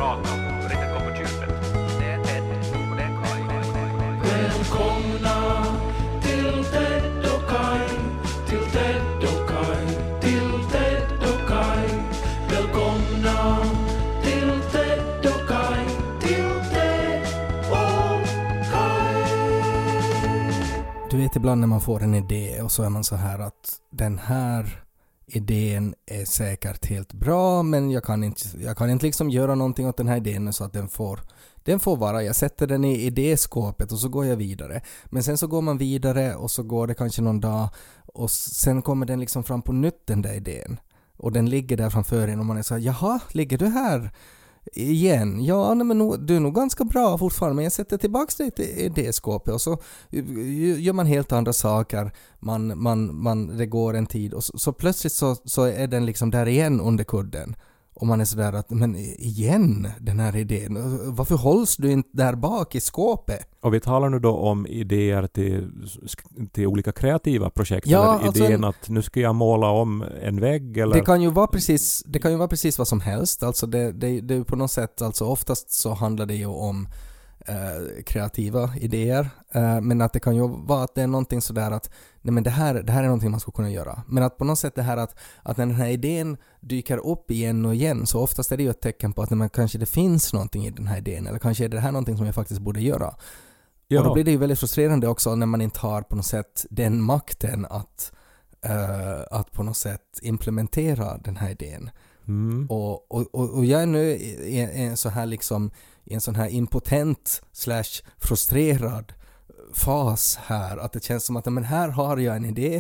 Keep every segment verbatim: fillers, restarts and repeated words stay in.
prata om riktigt gå på djupet. Det är Ted och det är Kai. Välkomna till Ted och Kai, till Ted och Kai, till Ted och Kai. Välkomna till Ted och Kai, till Ted och Kai. Du vet ibland när man får en idé och så är man så här att den här idén är säkert helt bra, men jag kan inte, jag kan inte liksom göra någonting åt den här idén så att den får, den får vara. Jag sätter den i idéskåpet och så går jag vidare. Men sen så går man vidare och så går det kanske någon dag och sen kommer den liksom fram på nytt, den där idén. Och den ligger där framför en och man är så här, jaha, ligger du här igen? Ja, nej, men no, du är nog ganska bra fortfarande, men jag sätter tillbaka det i det skåpet och så gör man helt andra saker. Man, man, man, det går en tid och så, så plötsligt så, så är den liksom där igen under kudden. Och man är sådär att, men igen den här idén, varför hålls du inte där bak i skåpet? Och vi talar nu då om idéer till, till olika kreativa projekt. Ja, eller alltså idén en, att nu ska jag måla om en vägg. Eller? Det kan ju vara precis, det kan ju vara precis vad som helst. Alltså det, det, det är på något sätt, alltså oftast så handlar det ju om eh, kreativa idéer. Eh, men att det kan ju vara att det är någonting sådär att nej, men det här, det här är någonting man skulle kunna göra. Men att på något sätt det här att, att när den här idén dyker upp igen och igen, så oftast är det ju ett tecken på att nej, men kanske det finns någonting i den här idén, eller kanske är det här någonting som jag faktiskt borde göra. Ja. Och då blir det ju väldigt frustrerande också när man inte har på något sätt den makten att, uh, att på något sätt implementera den här idén. Mm. Och, och, och, och jag är nu i, i en så här liksom i en sån här impotent slash frustrerad fas här, att det känns som att men här har jag en idé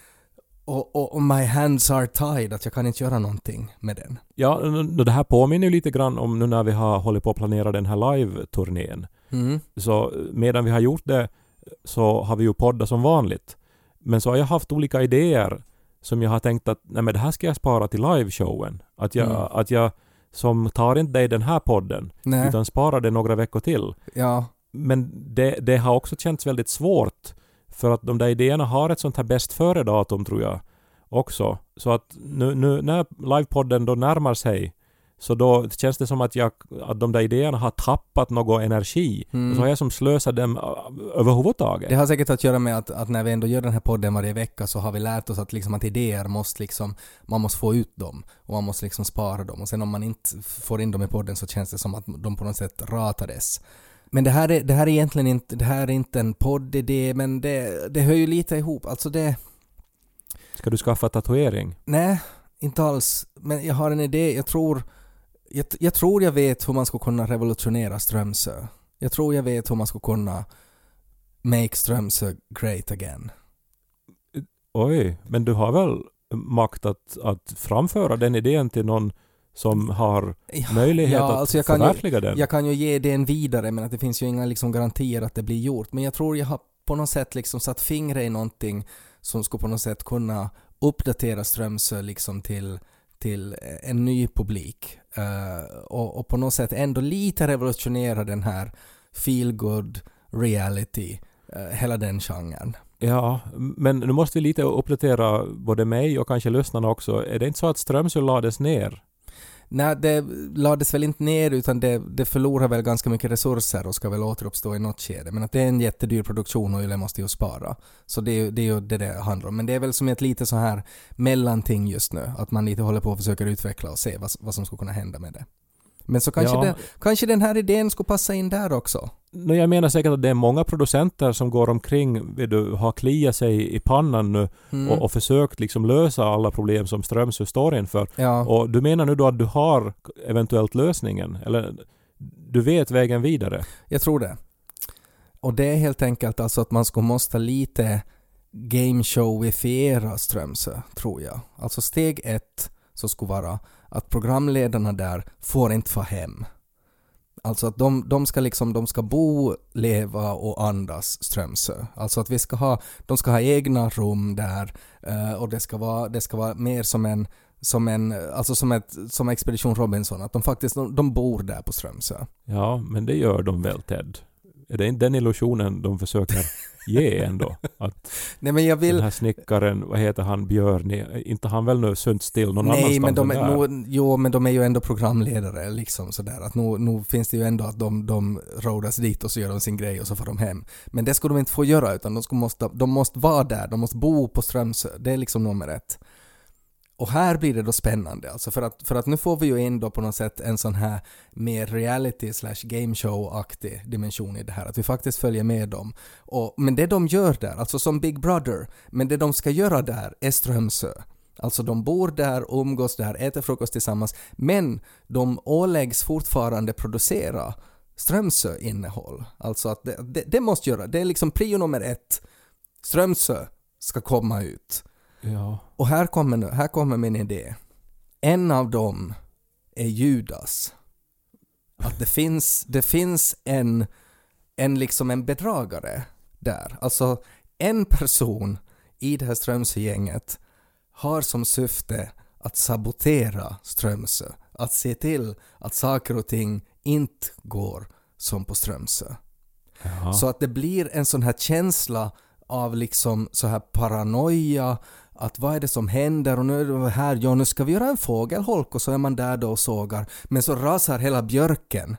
och, och, och my hands are tied, att jag kan inte göra någonting med den. Ja, det här påminner ju lite grann om nu när vi har hållit på att planera den här live-turnén. Mm. Så medan vi har gjort det så har vi ju poddat som vanligt. Men så har jag haft olika idéer som jag har tänkt att nej, men det här ska jag spara till liveshowen. Att jag, mm. att jag som tar inte dig den här podden, nej, utan sparar det några veckor till. Ja. Men det, det har också känts väldigt svårt för att de där idéerna har ett sånt här bäst före datum tror jag också. Så att nu, nu när livepodden då närmar sig så då känns det som att, jag, att de där idéerna har tappat någon energi. Mm. Och så har jag som slösat dem överhuvudtaget. Det har säkert att göra med att, att när vi ändå gör den här podden varje vecka så har vi lärt oss att, liksom, att idéer måste liksom, man måste få ut dem och man måste liksom spara dem. Och sen om man inte får in dem i podden så känns det som att de på något sätt ratades. Men det här är, det här är egentligen inte, det här är inte en poddidé, men det, det hör ju lite ihop. Alltså det... Ska du skaffa tatuering? Nej, inte alls. Men jag har en idé. Jag tror, jag, jag tror jag vet hur man ska kunna revolutionera Strömsö. Jag tror jag vet hur man ska kunna make Strömsö great again. Oj, men du har väl makt att, att framföra den idén till någon som har möjlighet ja, att alltså jag förverkliga kan ju, den. Jag kan ju ge den vidare, men att det finns ju inga liksom garantier att det blir gjort. Men jag tror jag har på något sätt liksom satt fingret i någonting som ska på något sätt kunna uppdatera Strömsö liksom till, till en ny publik. Uh, och, och på något sätt ändå lite revolutionera den här feel good reality, uh, hela den genren. Ja, men nu måste vi lite uppdatera både mig och kanske lyssnarna också. Är det inte så att Strömsö lades ner? Nej, det lades väl inte ner, utan det, det förlorar väl ganska mycket resurser och ska väl återuppstå i något skede. Men att det är en jättedyr produktion och Yle måste ju spara. Så det är, det är ju det det handlar om. Men det är väl som ett lite så här mellanting just nu. Att man lite håller på och försöker utveckla och se vad, vad som ska kunna hända med det. Men så kanske, ja. den, kanske den här idén ska passa in där också. No, jag menar säkert att det är många producenter som går omkring, vill du, har kliat sig i pannan nu mm. och, och försökt liksom lösa alla problem som Strömsö står inför. Ja. Och du menar nu då att du har eventuellt lösningen? Eller du vet vägen vidare? Jag tror det. Och det är helt enkelt alltså att man ska måste lite gameshowifiera Strömsö, tror jag. Alltså steg ett så ska vara att programledarna där får inte få hem. Alltså att de, de ska liksom, de ska bo, leva och andas Strömsö. Alltså att vi ska ha, de ska ha egna rum där uh, och det ska vara, det ska vara mer som en, som en, alltså som ett, som Expedition Robinson, att de faktiskt, de, de bor där på Strömsö. Ja, men det gör de väl, Ted? Är det inte den illusionen de försöker ge ändå? Att Nej, men jag vill... den här snickaren, vad heter han, Björn, inte han väl nu sunt still någon Nej, annanstans men de, än är, där? no, jo, men de är ju ändå programledare liksom sådär. Att nu, nu finns det ju ändå att de, de rodas dit och så gör de sin grej och så får de hem. Men det skulle de inte få göra, utan de, ska måste, de måste vara där, de måste bo på Strömsö. Det är liksom nummer ett. Och här blir det då spännande, alltså för att, för att nu får vi ju in då på något sätt en sån här mer reality slash game show-aktig dimension i det här, att vi faktiskt följer med dem. Och, men det de gör där, alltså som Big Brother, men det de ska göra där är Strömsö. Alltså de bor där, umgås där, äter frukost tillsammans, men de åläggs fortfarande producera Strömsö-innehåll. Alltså att det, det, det måste göra, det är liksom prio nummer ett. Strömsö ska komma ut. Ja. Och här kommer, nu, här kommer min idé. En av dem är Judas. Att det finns, det finns en, en, liksom en bedragare där. Alltså en person i det här Strömsö-gänget har som syfte att sabotera Strömsö. Att se till att saker och ting inte går som på Strömsö. Ja. Så att det blir en sån här känsla av liksom så här paranoia, att vad är det som händer och nu är det här, ja nu ska vi göra en fågelholk och så är man där då och sågar, men så rasar hela björken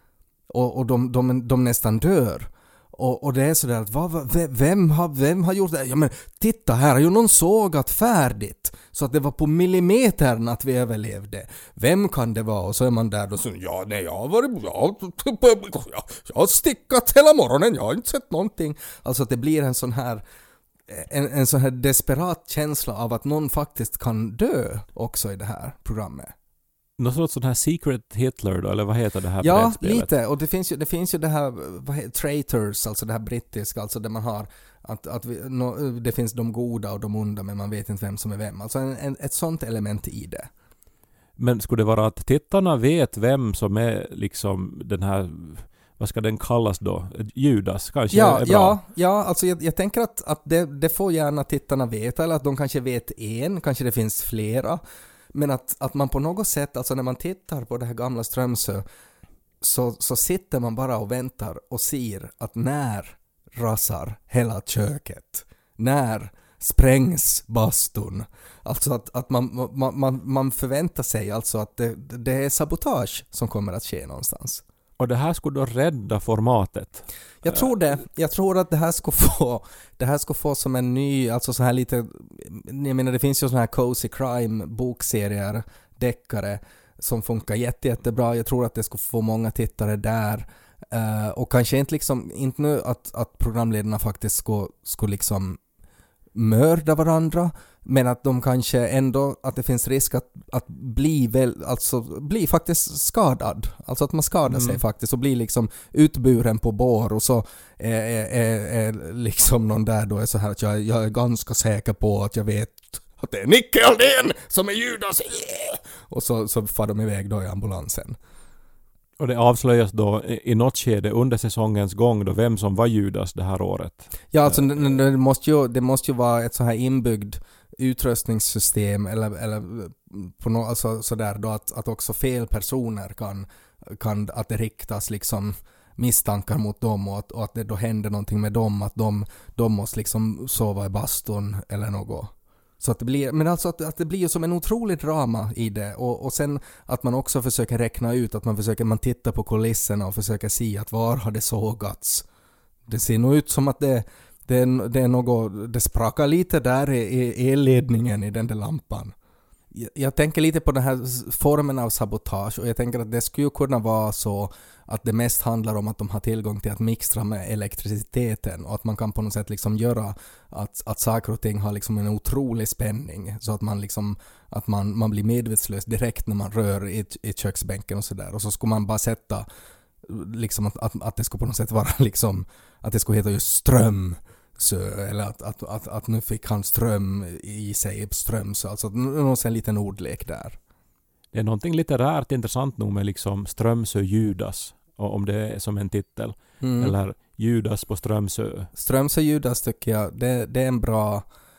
och, och de, de, de nästan dör. Och, och det är sådär att vad, vem, har, vem har gjort det? Ja men titta, här har ju någon sågat färdigt så att det var på millimetern att vi överlevde. Vem kan det vara? Och så är man där och så, ja nej jag har varit, jag, jag, jag har stickat hela morgonen, jag har inte sett någonting. Alltså att det blir en sån här en, en sån här desperat känsla av att någon faktiskt kan dö också i det här programmet. Något sorts sån här Secret Hitler då, eller vad heter det här Ja, brädspelet? lite. Och det finns ju, det finns ju det här, vad heter, traitors, alltså det här brittiska, alltså där man har att, att vi, no, det finns de goda och de onda, men man vet inte vem som är vem. Alltså en, en, ett sånt element i det. Men skulle det vara att tittarna vet vem som är liksom den här, vad ska den kallas då? Judas kanske Ja, är bra. ja, ja, alltså jag, jag tänker att, att det, det får gärna tittarna veta, eller att de kanske vet en, kanske det finns flera. Men att, att man på något sätt, alltså när man tittar på det här gamla Strömsö, så, så sitter man bara och väntar och ser att när rasar hela köket, när sprängs bastun. Alltså att, att man, man, man, man förväntar sig alltså att det, det är sabotage som kommer att ske någonstans. Och det här skulle då rädda formatet. Jag tror det. Jag tror att det här ska få det här ska få som en ny, alltså så här lite, jag menar det finns ju såna här cozy crime bokserier, deckare som funkar jätte, jättebra. Jag tror att det ska få många tittare där. Uh, och kanske inte liksom inte nu att, att programledarna faktiskt ska, ska liksom mörda varandra, men att de kanske ändå, att det finns risk att, att bli väl, alltså bli faktiskt skadad, alltså att man skadar mm. sig faktiskt och blir liksom utburen på bår, och så är, är, är, är liksom någon där då är så här att jag, jag är ganska säker på att jag vet att det är Nicke Aldén som är Judas, yeah! Och så, så far de iväg då i ambulansen. Och det avslöjas då i något skede under säsongens gång då vem som var Judas det här året. Ja, alltså det, det, måste ju, det måste ju vara ett så här inbyggd utrustningssystem eller, eller på no, alltså sådär då att, att också fel personer kan, kan att det riktas liksom misstankar mot dem och att, och att det då händer någonting med dem, att de, de måste liksom sova i bastun eller något. Så att det blir, men alltså att, att det blir ju som en otrolig drama i det, och, och sen att man också försöker räkna ut, att man försöker, man tittar på kulisserna och försöker se att var har det sågats. Det ser nog ut som att det, det, är, det är något, det sprakar lite där i, i elledningen i den där lampan. Jag, jag tänker lite på den här formen av sabotage, och jag tänker att det skulle kunna vara så att det mest handlar om att de har tillgång till att mixtra med elektriciteten, och att man kan på något sätt liksom göra att, att saker och ting har liksom en otrolig spänning, så att man liksom att man, man blir medvetslös direkt när man rör i, i köksbänken och sådär, och så ska man bara sätta liksom att, att, att det ska på något sätt vara liksom att det ska heta just ström, så, eller att, att, att, att nu fick han ström i sig, ström, så alltså någon en liten ordlek där. Det är någonting litterärt intressant nog med liksom Strömsö Judas, och om det är som en titel. Mm. Eller Judas på Strömsö. Strömsö Judas tycker jag, det, det är en bra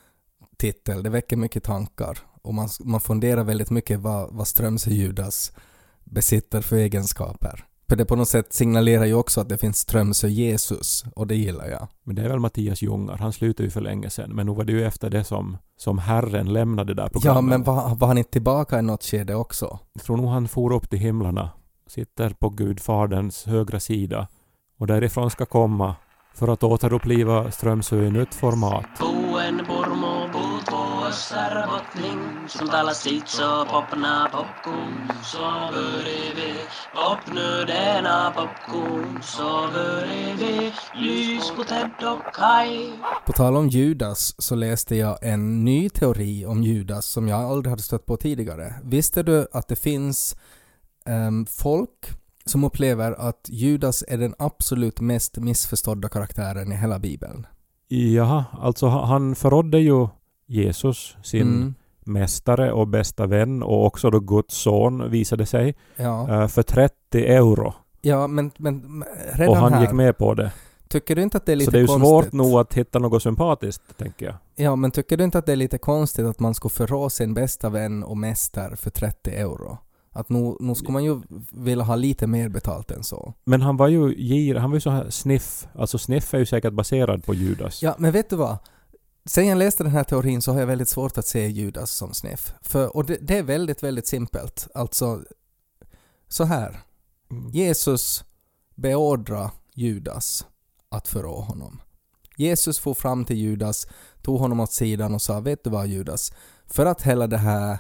titel. Det väcker mycket tankar. Och man, man funderar väldigt mycket vad, vad Strömsö Judas besitter för egenskaper. För det på något sätt signalerar ju också att det finns Strömsö Jesus, och det gillar jag. Men det är väl Mattias Jungar, han slutade ju för länge sedan. Men nu var det ju efter det som, som Herren lämnade det där programmet. Ja, men var, var han inte tillbaka i något skede också? Jag tror nog han for upp till himlarna. Sitter på Gudfaderns högra sida. Och därifrån ska komma för att återuppliva Strömsö i nytt format. Puen purmu puut puossar botning, som talar sitt så popna popcorn, så börjar vi popnödena popcorn, så börjar vi lys på Ted och Kai. På tal om Judas så läste jag en ny teori om Judas som jag aldrig hade stött på tidigare. Visste du att det finns um, folk som upplever att Judas är den absolut mest missförstådda karaktären i hela Bibeln? Jaha, alltså han förrådde ju Jesus, sin mm. mästare och bästa vän, och också då Guds son visade sig, ja. för trettio euro. Ja, men, men redan och han här, gick med på det. Tycker du inte att det är lite konstigt? Så det är ju konstigt? svårt nog att hitta något sympatiskt, tänker jag. Ja, men tycker du inte att det är lite konstigt att man ska förrå sin bästa vän och mästare för trettio euro? Att nu, nu ska man ju vilja ha lite mer betalt än så. Men han var ju gir, han var ju så här sniff. Alltså sniff är ju säkert baserad på Judas. Ja, men vet du vad? Sen jag läste den här teorin så har jag väldigt svårt att se Judas som sniff. För, och det, det är väldigt, väldigt simpelt. Alltså, så här. Mm. Jesus beordrar Judas att förrå honom. Jesus får fram till Judas, tog honom åt sidan och sa, vet du vad Judas? För att hela det här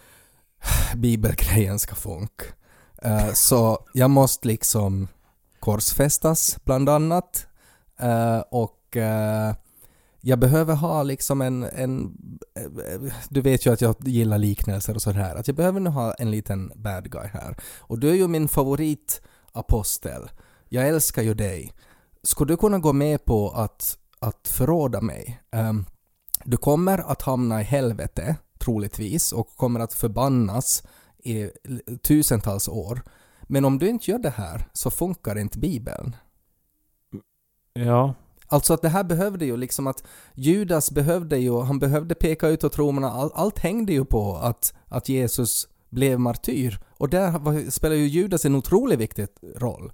bibelgrejen ska funka. Uh, så jag måste liksom korsfästas bland annat. Uh, och uh, jag behöver ha liksom en, en uh, du vet ju att jag gillar liknelser och sådär. Att jag behöver nu ha en liten bad guy här. Och du är ju min favoritapostel. Jag älskar ju dig. Skulle du kunna gå med på att, att förråda mig? Um, du kommer att hamna i helvete troligtvis och kommer att förbannas i tusentals år. Men om du inte gör det här så funkar inte Bibeln. Ja. Alltså att det här behövde ju liksom att Judas behövde ju, han behövde peka ut åt romarna, all, allt hängde ju på att, att Jesus blev martyr. Och där var, spelar ju Judas en otroligt viktig roll.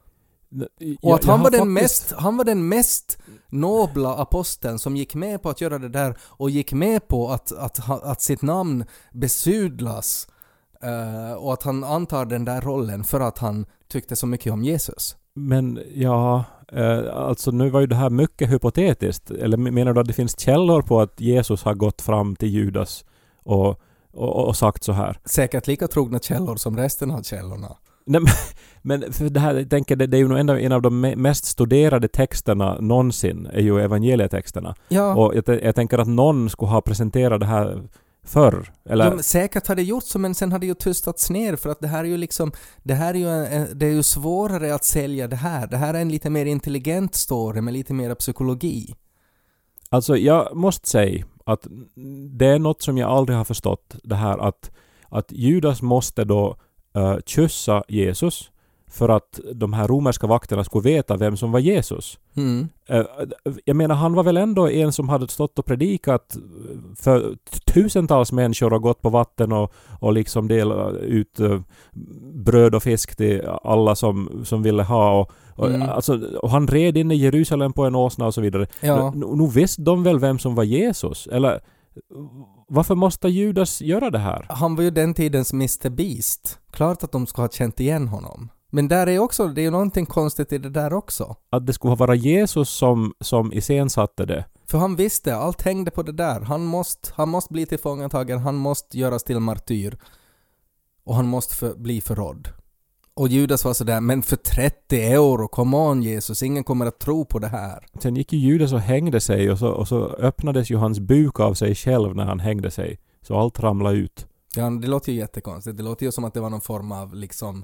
Och att han var, den mest, han var den mest nobla aposteln som gick med på att göra det där och gick med på att, att, att sitt namn besudlas uh, och att han antar den där rollen för att han tyckte så mycket om Jesus. Men ja, eh, alltså nu var ju det här mycket hypotetiskt. Eller menar du att det finns källor på att Jesus har gått fram till Judas och, och, och sagt så här? Säkert lika trogna källor som resten av källorna. Nej, men för det här, jag tänker, det, det är ju nog en av de mest studerade texterna någonsin, är ju evangelietexterna. Ja. Och jag, jag tänker att någon skulle ha presenterat det här förr. Eller? Ja, säkert hade det gjort så, men sen hade det ju tystats ner för att det här är ju liksom, det här är ju, en, det är ju svårare att sälja det här. Det här är en lite mer intelligent story med lite mer psykologi. Alltså jag måste säga att det är något som jag aldrig har förstått, det här att, att Judas måste då uh, kyssa Jesus för att de här romerska vakterna skulle veta vem som var Jesus. Mm. Uh, jag menar, han var väl ändå en som hade stått och predikat för tusentals människor och gått på vatten och, och liksom delat ut uh, bröd och fisk till alla som, som ville ha. Och, och, mm. alltså, och han red in i Jerusalem på en åsna och så vidare. Ja. Nu, nu visste de väl vem som var Jesus? Eller varför måste Judas göra det här? Han var ju den tidens mister Beast. Klart att de ska ha känt igen honom. Men där är också, det är ju någonting konstigt i det där också. Att det skulle vara Jesus som, som iscensatte det. För han visste, allt hängde på det där. Han måste, han måste bli tillfångatagen, han måste göras till martyr. Och han måste för, bli förrådd. Och Judas var sådär, men för trettio euro, come on Jesus, ingen kommer att tro på det här. Sen gick ju Judas och hängde sig och så, och så öppnades ju hans buk av sig själv när han hängde sig. Så allt ramlade ut. Ja, det låter ju jättekonstigt. Det låter ju som att det var någon form av liksom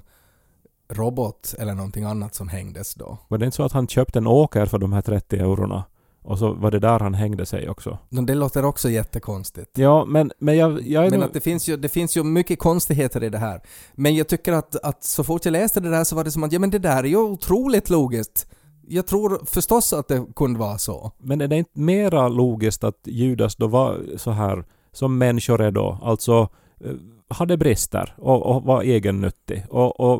robot eller någonting annat som hängdes då. Var det inte så att han köpte en åker för de här trettio eurona? Och så var det där han hängde sig också. Det låter också jättekonstigt. Ja, men, men jag... jag är men nog... att det finns ju, det finns ju mycket konstigheter i det här. Men jag tycker att, att så fort jag läste det där så var det som att ja, men det där är ju otroligt logiskt. Jag tror förstås att det kunde vara så. Men är det inte mera logiskt att Judas då var så här som människor är då? Alltså hade brister och, och var egennyttig. Och, och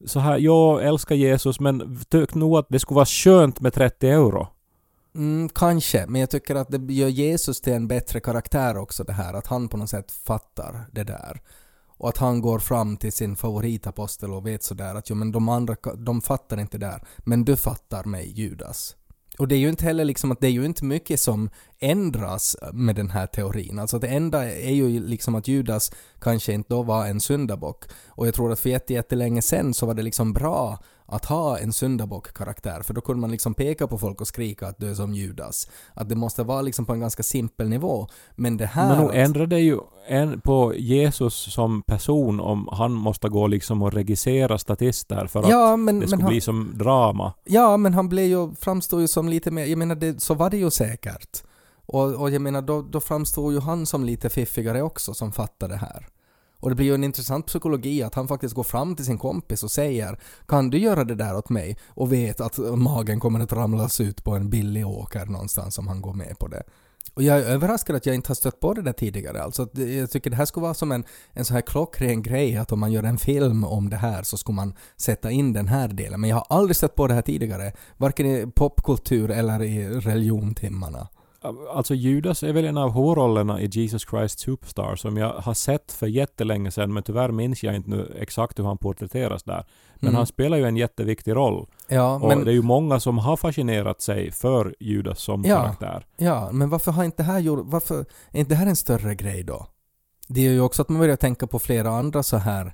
så här, jag älskar Jesus men tyckte nog att det skulle vara skönt med trettio euro. Mm, kanske, men jag tycker att det gör Jesus till en bättre karaktär också det här. Att han på något sätt fattar det där. Och att han går fram till sin favoritapostel och vet sådär att jo, men de andra de fattar inte där. Men du fattar mig, Judas. Och det är ju inte heller liksom att det är ju inte mycket som ändras med den här teorin. Alltså det enda är ju liksom att Judas kanske inte då var en syndabock. Och jag tror att för jätte, jättelänge sen så var det liksom bra att ha en syndabock-karaktär. För då kunde man liksom peka på folk och skrika att du är som Judas. Att det måste vara liksom på en ganska simpel nivå. Men det här... Men nog ändrar det ju en på Jesus som person om han måste gå liksom och regissera statister för att ja, men, det skulle men han, bli som drama. Ja, men han blev ju, framstod ju som lite mer... Jag menar, det, så var det ju säkert. Och, och jag menar, då, då framstod ju han som lite fiffigare också som fattade det här. Och det blir ju en intressant psykologi att han faktiskt går fram till sin kompis och säger kan du göra det där åt mig? Och vet att magen kommer att ramlas ut på en billig åker någonstans om han går med på det. Och jag är överraskad att jag inte har stött på det där tidigare. Alltså, jag tycker det här skulle vara som en, en så här klockren grej att om man gör en film om det här så ska man sätta in den här delen. Men jag har aldrig stött på det här tidigare. Varken i popkultur eller i religiontimmarna. Alltså Judas är väl en av huvudrollerna i Jesus Christ Superstar som jag har sett för jättelänge sedan, men tyvärr minns jag inte nu exakt hur han porträtteras där. Men mm. han spelar ju en jätteviktig roll. Ja, och men... det är ju många som har fascinerat sig för Judas som ja, karaktär. Ja, men varför har inte det här gjort, varför är inte det här en större grej då? Det är ju också att man börjar tänka på flera andra så här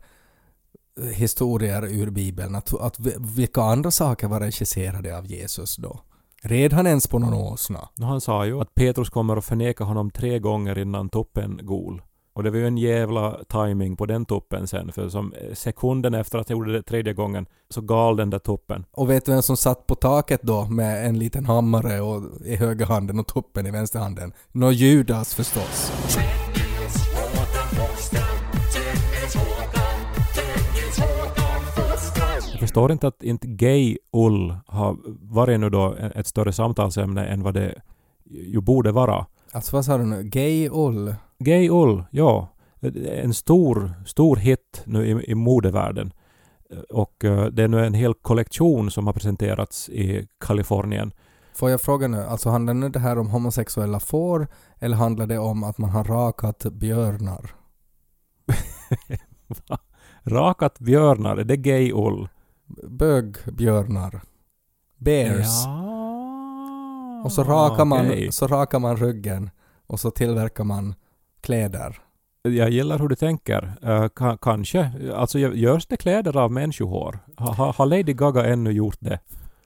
historier ur Bibeln. Att, att vilka andra saker var regisserade av Jesus då? Red han ens på någon åsna? Han sa ju att Petrus kommer att förneka honom tre gånger innan toppen gol. Och det var ju en jävla timing på den toppen sen. För som sekunden efter att jag gjorde det tredje gången så gal den där toppen. Och vet du vem som satt på taket då med en liten hammare och i höger handen och toppen i vänster handen? Nå Judas förstås. Jag förstår inte att inte gay-ull har varit nu då ett större samtalsämne än vad det ju borde vara. Alltså vad sa du nu? Gay-ull? Gay-ull, ja. En stor, stor hit nu i, i modevärlden. Och uh, det är nu en hel kollektion som har presenterats i Kalifornien. Får jag fråga nu, alltså handlar nu det här om homosexuella får eller handlar det om att man har rakat björnar? Rakat björnar, är det gay-ull? Bögbjörnar. Bears. Ja. Och så rakar, man, okay. så rakar man ryggen och så tillverkar man kläder. Jag gillar hur du tänker. Uh, k- kanske. Alltså görs det kläder av människohår? Har ha, ha Lady Gaga ännu gjort det?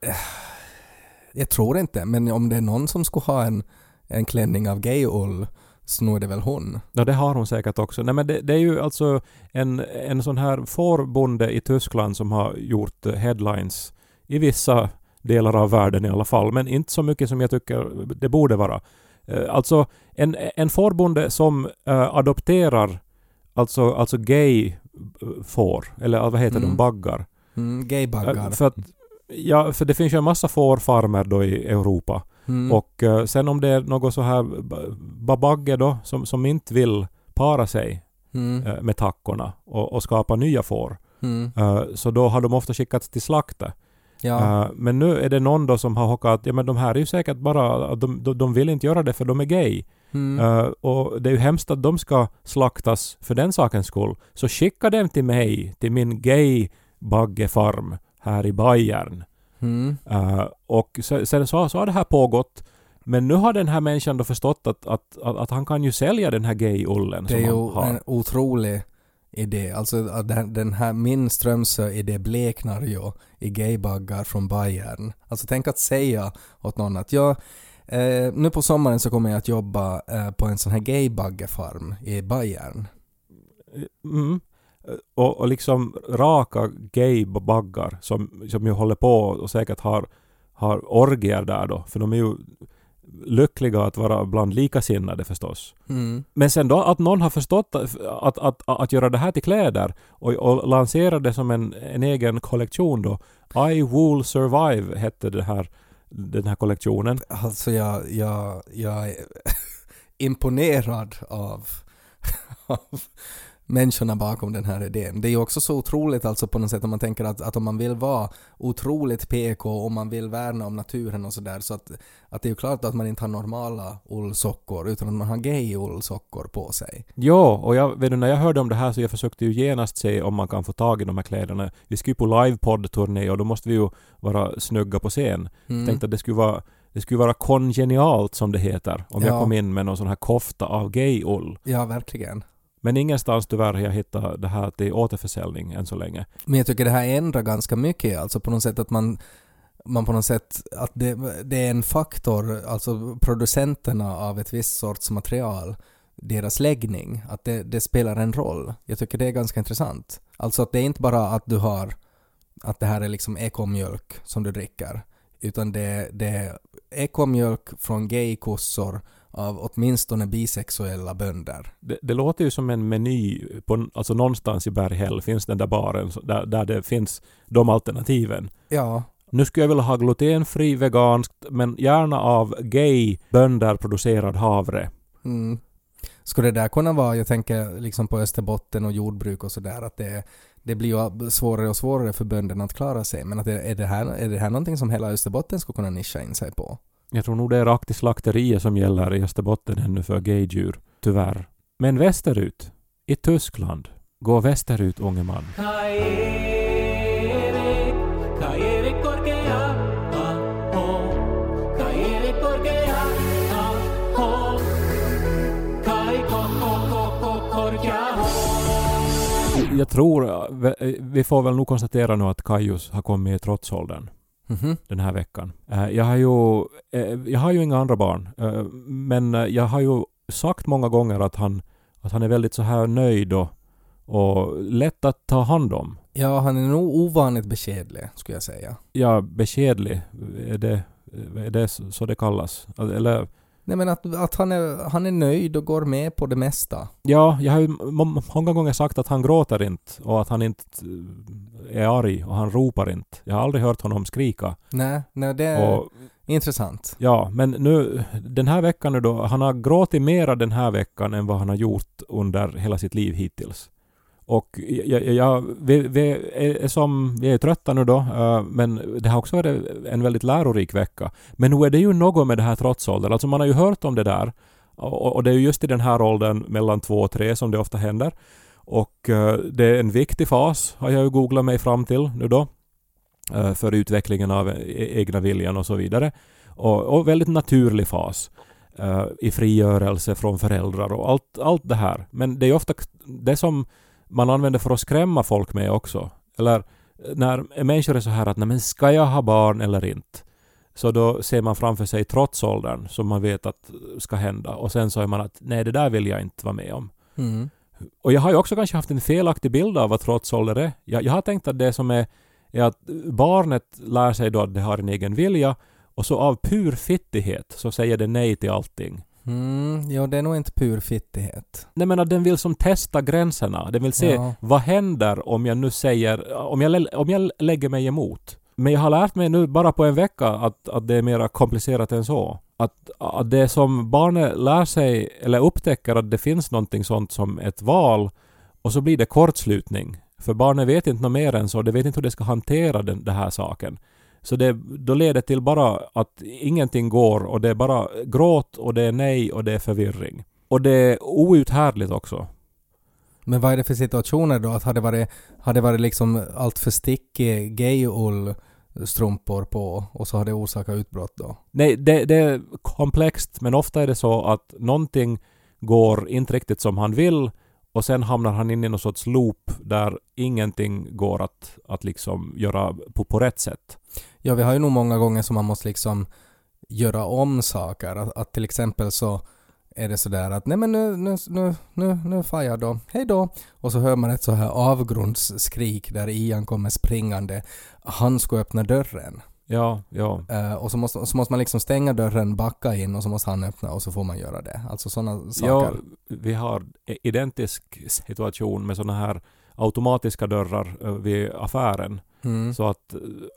Jag tror inte, men om det är någon som ska ha en, en klänning av gay-ull så nog är det väl hon. Ja, det har hon säkert också. Nej, men det, det är ju alltså en, en sån här fårbonde i Tyskland som har gjort headlines i vissa delar av världen i alla fall, men inte så mycket som jag tycker det borde vara. Alltså en, en fårbonde som uh, adopterar alltså, alltså gay får, eller vad heter mm. de, baggar. Mm, gaybaggar. Uh, för, att, ja, för det finns ju en massa fårfarmer då i Europa. Mm. Och uh, sen om det är något så här babagge då som, som inte vill para sig mm. uh, med tackorna och, och skapa nya får. Mm. Uh, så då har de ofta skickats till slakta. Ja. Uh, men nu är det någon då som har hockat, ja men de här är ju säkert bara, de, de, de vill inte göra det för de är gay. Mm. Uh, och det är ju hemskt att de ska slaktas för den sakens skull. Så skicka dem till mig, till min gay-baggefarm här i Bayern. Mm. Uh, och sen, sen så, så har det här pågått. Men nu har den här människan då förstått att, att, att, att han kan ju sälja den här gay-ullen. Det är ju en otrolig idé. Alltså den, den här min Strömsö-idé bleknar ju i gaybaggar från Bayern. Alltså tänk att säga åt någon att jag eh, nu på sommaren så kommer jag att jobba eh, på en sån här gaybaggefarm i Bayern. Mm. Och, och liksom raka gaybaggar som, som ju håller på och säkert har, har orgier där då. För de är ju lyckliga att vara bland likasinnade förstås. Mm. Men sen då att någon har förstått att, att, att, att göra det här till kläder och, och lansera det som en, en egen kollektion då. I Will Survive hette det här, den här kollektionen. Alltså jag, jag, jag är imponerad av, av människorna bakom den här idén. Det är ju också så otroligt alltså på något sätt om man tänker att, att om man vill vara otroligt P K och man vill värna om naturen och sådär så att, att det är ju klart att man inte har normala ullsockor utan att man har gay ullsockor på sig. Ja, och jag vet du, när jag hörde om det här så jag försökte ju genast se om man kan få tag i de här kläderna. Vi skulle ju på livepodd-turné och då måste vi ju vara snygga på scen. Mm. Jag tänkte att det skulle vara Det skulle vara kongenialt som det heter om Ja. jag kom in med någon sån här kofta av gay-ull. Ja, verkligen. Men ingenstans tyvärr har jag hittat det här till återförsäljning än så länge. Men jag tycker det här ändrar ganska mycket, alltså på något sätt att man, man på något sätt, att det, det är en faktor, alltså producenterna av ett visst sorts material, deras läggning, att det, det spelar en roll. Jag tycker det är ganska intressant. Alltså att det är inte bara att du har, att det här är liksom ekomjölk som du dricker, utan det, det är ekomjölk från gaykossor av åtminstone bisexuella bönder. Det, det låter ju som en meny, på, alltså någonstans i Berghäll finns den där baren där, där det finns de alternativen. Ja. Nu skulle jag vilja ha glutenfri, veganskt, men gärna av gay bönder producerad havre. Mm. Skulle det där kunna vara, jag tänker liksom på Österbotten och jordbruk och sådär, att det, det blir ju svårare och svårare för bönderna att klara sig. Men att det, är, det här, är det här någonting som hela Österbotten skulle kunna nischa in sig på? Jag tror nog det är rakt i slakteriet som gäller i Österbotten ännu för gaydjur, tyvärr. Men västerut, i Tyskland, gå västerut, unge man. Jag tror, vi får väl nog konstatera nu att Kajus har kommit i trotsåldern. Mm-hmm. Den här veckan. Jag har ju, jag har ju inga andra barn, men jag har ju sagt många gånger att han, att han är väldigt så här nöjd och, och lätt att ta hand om. Ja, han är nog ovanligt beskedlig, skulle jag säga. Ja, beskedlig, är det, är det så det kallas? Eller... Nej, men att, att han, är, han är nöjd och går med på det mesta. Ja, jag har ju många gånger sagt att han gråter inte och att han inte är arg och han ropar inte. Jag har aldrig hört honom skrika. Nej, nej det är och, intressant. Ja, men nu den här veckan nu då, han har gråtit mera den här veckan än vad han har gjort under hela sitt liv hittills. Och jag, jag, vi, vi, är som, vi är trötta nu då, men det har också varit en väldigt lärorik vecka. Men nu är det ju något med det här trotsåldern. Alltså man har ju hört om det där. Och, och det är ju just i den här åldern mellan två och tre som det ofta händer. Och det är en viktig fas, har jag ju googlat mig fram till nu då. För utvecklingen av egna viljan och så vidare. Och, och väldigt naturlig fas. I frigörelse från föräldrar och allt, allt det här. Men det är ofta det som man använder för att skrämma folk med också. Eller när människor är så här att nej, men ska jag ha barn eller inte? Så då ser man framför sig trotsåldern som man vet att ska hända. Och sen så är man att nej, det där vill jag inte vara med om. Mm. Och jag har ju också kanske haft en felaktig bild av vad trotsålder är. Jag, jag har tänkt att det som är, är att barnet lär sig då att det har en egen vilja. Och så av pur fittighet så säger det nej till allting. Mm, ja, det är nog inte pur fittighet. Nej, men att den vill som testa gränserna. Den vill se Ja. vad händer om jag nu säger, om jag, om jag lägger mig emot. Men jag har lärt mig nu bara på en vecka att, att det är mer komplicerat än så. Att, att det som barnet lär sig eller upptäcker att det finns någonting sånt som ett val och så blir det kortslutning. För barnet vet inte något mer än så. Det vet inte hur det ska hantera den, den här saken. Så det då leder till bara att ingenting går och det är bara gråt och det är nej och det är förvirring. Och det är outhärdligt också. Men vad är det för situationer då? Att hade varit, hade varit liksom allt för stickig gay-ull strumpor på och så har det orsakat utbrott då? Nej, det, det är komplext, men ofta är det så att någonting går inte riktigt som han vill och sen hamnar han in i någon sorts loop där ingenting går att, att liksom göra på, på rätt sätt. Ja, vi har ju nog många gånger som man måste liksom göra om saker. Att, att till exempel så är det sådär att nej men nu, nu, nu, nu, nu far jag då. Hej då. Och så hör man ett så här avgrundsskrik där Ian kommer springande. Han ska öppna dörren. Ja, ja. Uh, och så måste, så måste man liksom stänga dörren, backa in och så måste han öppna och så får man göra det. Alltså sådana saker. Ja, vi har identisk situation med sådana här automatiska dörrar vid affären. Mm. Så att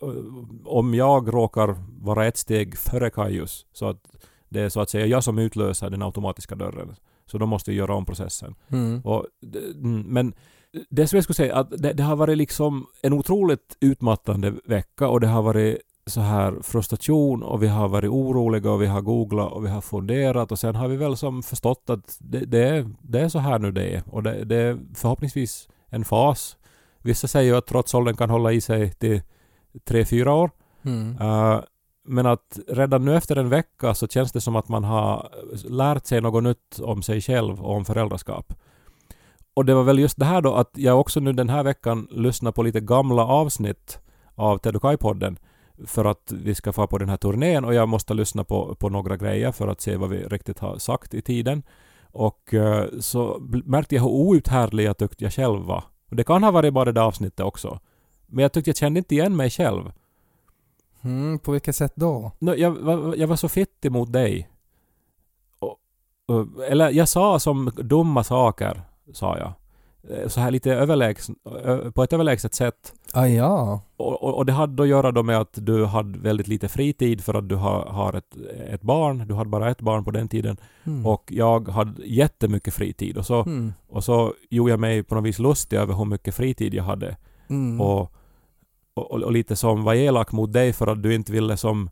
om jag råkar vara ett steg före Kajus så att det är så att säga jag som utlöser den automatiska dörren. Så då måste vi göra om processen. Mm. Och, men det som jag skulle säga att det, det har varit liksom en otroligt utmattande vecka och det har varit så här frustration och vi har varit oroliga och vi har googlat och vi har funderat och sen har vi väl som förstått att det, det, är, det är så här nu det är och det, det är förhoppningsvis en fas. Vissa säger ju att trotsåldern kan hålla i sig till tre, fyra år. Mm. Uh, men att redan nu efter en vecka så känns det som att man har lärt sig något nytt om sig själv och om föräldraskap. Och det var väl just det här då att jag också nu den här veckan lyssnar på lite gamla avsnitt av Ted och Kai-podden för att vi ska få på den här turnén och jag måste lyssna på, på några grejer för att se vad vi riktigt har sagt i tiden. Och uh, så märkte jag hur outhärdlig jag tyckte jag själv var. Och det kan ha varit bara det avsnittet också. Men jag tyckte jag kände inte igen mig själv. Mm, på vilket sätt då? No, jag, jag var så fittig mot dig. Och, och, eller jag sa som dumma saker, sa jag. Så här lite överlägs, på ett överlägset sätt. Ah, ja. Och, och, och det hade att göra då med att du hade väldigt lite fritid för att du har, har ett, ett barn. Du hade bara ett barn på den tiden. Mm. Och jag hade jättemycket fritid. Och så, Mm. och så gjorde jag mig på något vis lustig över hur mycket fritid jag hade. Mm. Och, och, och lite som var elak mot dig för att du inte ville som,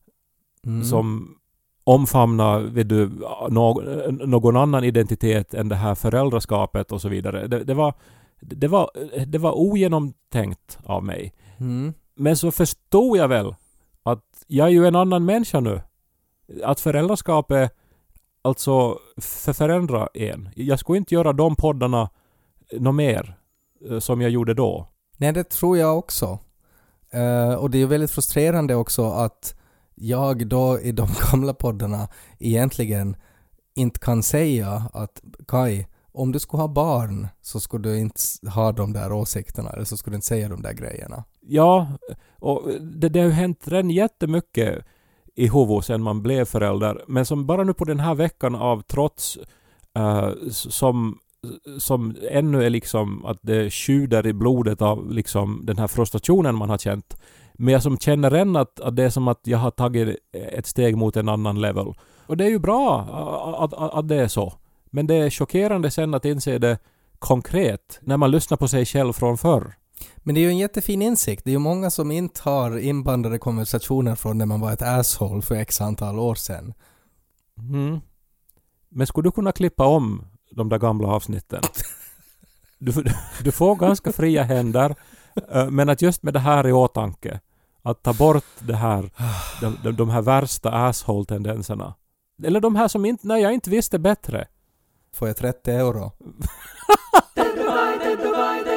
Mm. som omfamna vet du, någon, någon annan identitet än det här föräldraskapet och så vidare. Det, det, var, det, var, det var ogenomtänkt av mig. Mm. Men så förstod jag väl att jag är ju en annan människa nu. Att föräldraskapet alltså för förändra en. Jag skulle inte göra de poddarna något mer som jag gjorde då. Nej, det tror jag också. Uh, och det är ju väldigt frustrerande också att jag då i de gamla poddarna egentligen inte kan säga att Kai, om du skulle ha barn så skulle du inte ha de där åsikterna eller så skulle du inte säga de där grejerna. Ja, och det, det har ju hänt redan jättemycket i huvudet sedan man blev förälder. Men som bara nu på den här veckan av trots uh, som, som ännu är liksom att det sjuder i blodet av liksom den här frustrationen man har känt. Men jag som känner än att, att det är som att jag har tagit ett steg mot en annan level. Och det är ju bra att, att, att det är så. Men det är chockerande sen att inse det konkret när man lyssnar på sig själv från förr. Men det är ju en jättefin insikt. Det är ju många som inte har inbandade konversationer från när man var ett asshole för x antal år sedan. Mm. Men skulle du kunna klippa om de där gamla avsnitten? Du, du får ganska fria händer. Men att just med det här i åtanke att ta bort det här de, de, de här värsta asshole-tendenserna. Eller de här som inte, nej, jag inte visste bättre. Får jag trettio euro? Ted och Kai, Ted och Kai,